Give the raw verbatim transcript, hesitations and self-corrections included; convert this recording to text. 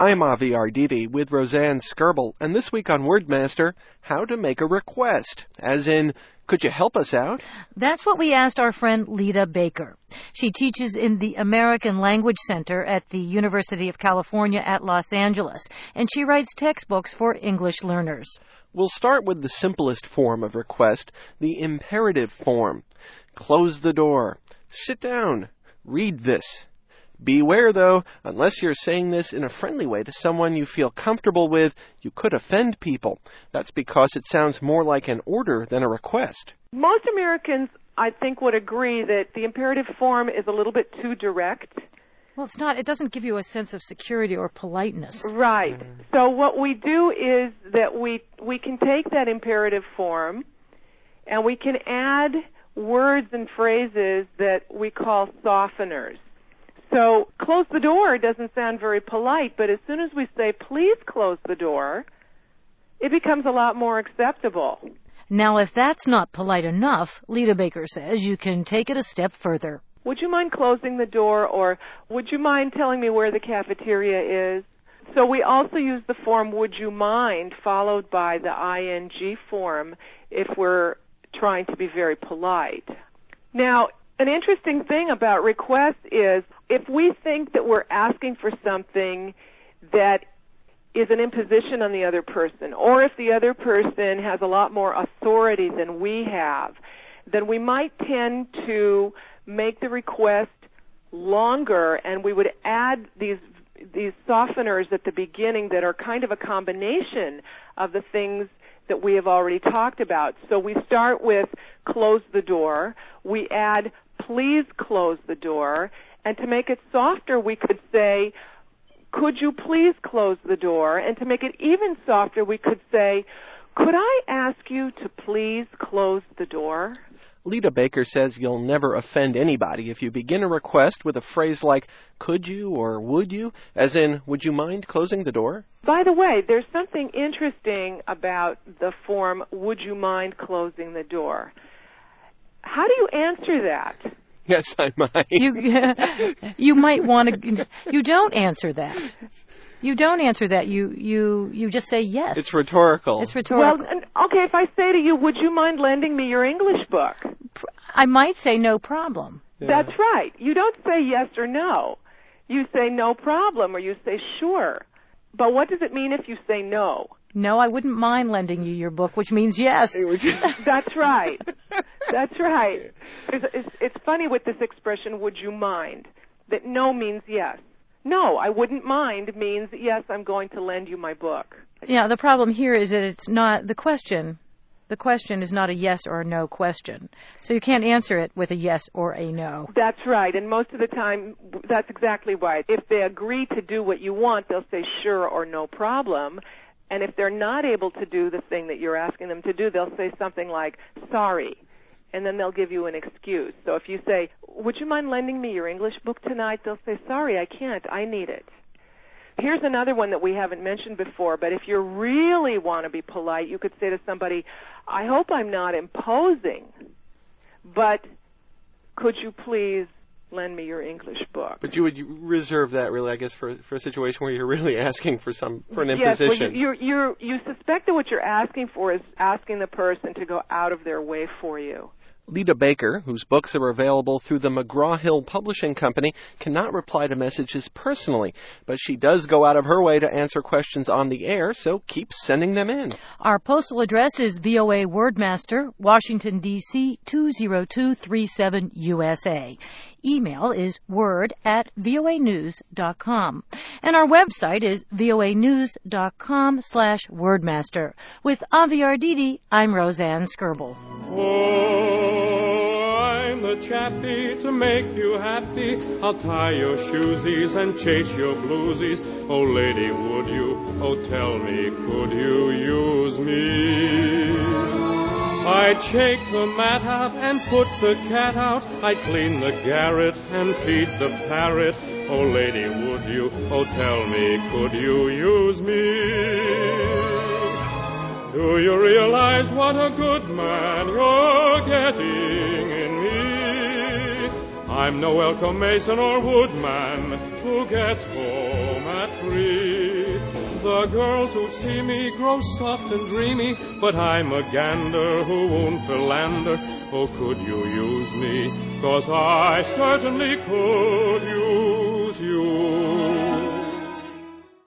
I'm Avi Arditi with Roseanne Skirble, and this week on Wordmaster, how to make a request. As in, could you help us out? That's what we asked our friend Lita Baker. She teaches in the American Language Center at the University of California at Los Angeles, and she writes textbooks for English learners. We'll start with the simplest form of request, the imperative form. Close the door. Sit down. Read this. Beware, though, unless you're saying this in a friendly way to someone you feel comfortable with, you could offend people. That's because it sounds more like an order than a request. Most Americans, I think, would agree that the imperative form is a little bit too direct. Well, it's not. It doesn't give you a sense of security or politeness. Right. So what we do is that we we can take that imperative form and we can add words and phrases that we call softeners. So close the door doesn't sound very polite, but as soon as we say, please close the door, it becomes a lot more acceptable. Now, if that's not polite enough, Lita Baker says you can take it a step further. Would you mind closing the door, or would you mind telling me where the cafeteria is? So we also use the form would you mind followed by the ing form if we're trying to be very polite. Now, an interesting thing about requests is if we think that we're asking for something that is an imposition on the other person, or if the other person has a lot more authority than we have, then we might tend to make the request longer, and we would add these these softeners at the beginning that are kind of a combination of the things that we have already talked about. So we start with close the door, we add please close the door, and to make it softer we could say, could you please close the door? And to make it even softer we could say, could I ask you to please close the door? Lita Baker says you'll never offend anybody if you begin a request with a phrase like, could you or would you, as in, would you mind closing the door? By the way, there's something interesting about the form, would you mind closing the door? How do you answer that? Yes, I might. You, you might want to, you don't answer that. You don't answer that. You you you just say yes. It's rhetorical. It's rhetorical. Well, okay, if I say to you, would you mind lending me your English book? I might say no problem. Yeah. That's right. You don't say yes or no. You say no problem or you say sure. But what does it mean if you say no? No, I wouldn't mind lending you your book, which means yes. That's right. That's right. It's, it's, it's funny with this expression, would you mind, that no means yes. No, I wouldn't mind means, yes, I'm going to lend you my book. Yeah, the problem here is that it's not the question. The question is not a yes or a no question. So you can't answer it with a yes or a no. That's right, and most of the time, that's exactly right. If they agree to do what you want, they'll say sure or no problem. And if they're not able to do the thing that you're asking them to do, they'll say something like, sorry. And then they'll give you an excuse. So if you say, would you mind lending me your English book tonight? They'll say, sorry, I can't. I need it. Here's another one that we haven't mentioned before, but if you really want to be polite, you could say to somebody, I hope I'm not imposing, but could you please lend me your English book? But you would reserve that, really, I guess, for for a situation where you're really asking for some for an yes, imposition. Well, you you you suspect that what you're asking for is asking the person to go out of their way for you. Lita Baker, whose books are available through the McGraw-Hill Publishing Company, cannot reply to messages personally, but she does go out of her way to answer questions on the air, so keep sending them in. Our postal address is V O A Wordmaster, Washington, D C two zero two three seven U S A. Email is word at voa news dot com. And our website is voa news dot com slash wordmaster. With Avi Arditi, I'm Roseanne Skirble. Oh, I'm the chappie to make you happy. I'll tie your shoesies and chase your bluesies. Oh, lady, would you? Oh, tell me, could you use me? I'd shake the mat out and put the cat out. I'd clean the garret and feed the parrot. Oh, lady, would you? Oh, tell me, could you use me? Do you realize what a good man you're getting in me? I'm no Elko Mason or Woodman who gets home at three. The girls who see me grow soft and dreamy, but I'm a gander who won't philander. Oh, could you use me? 'Cause I certainly could use you.